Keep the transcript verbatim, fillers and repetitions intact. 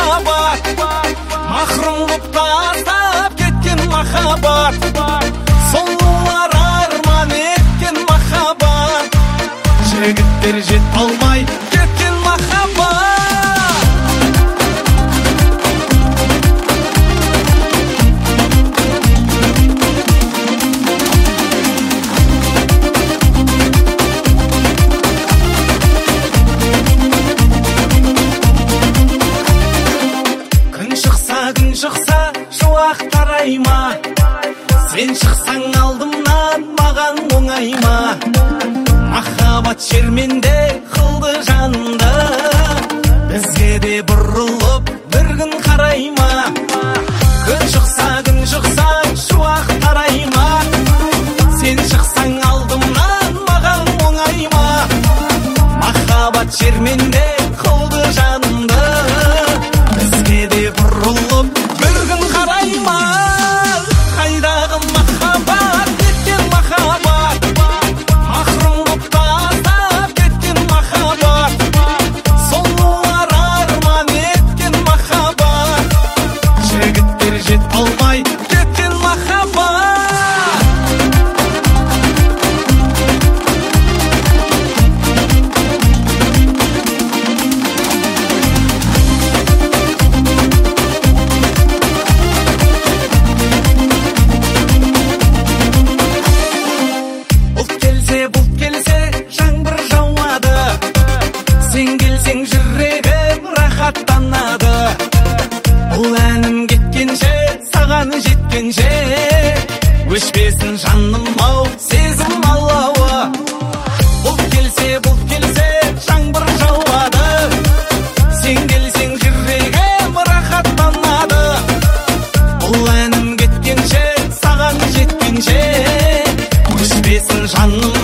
махаббат, махрум болып тастап кеткен махаббат, соңғылар арман еткен махаббат, жігіттер жет алмай кеткен махаббат. Күн шықса шуақ тарайма, сен шықсаң алдымнан маған оңайма. Махаббат шерменде қылды жанымды, бізге де бұрылып бір күн қарайма. Күн шықса күн шықса шуақ тарайма, сен шықсаң алдымнан маған оңайма. Махаббат шерменде қылды жанымды, бізге де бұрылып бір күн қарайма. Қайдағы махаббат, кеткен махаббат, махрум болып тастап кеткен махаббат, соңғылар арман еткен махаббат, жігіттер жет алмай кеткен махаббат. Бұл әнім кеткенше, саған жеткенше, өшпесін жаным-ау сезім алауы. Бұлт келсе, бұлт келсе, жаңбыр жауады, сен келсең жүрегім рахаттанады. Бұл әнім кеткенше, саған жеткенше, өшпесін жаным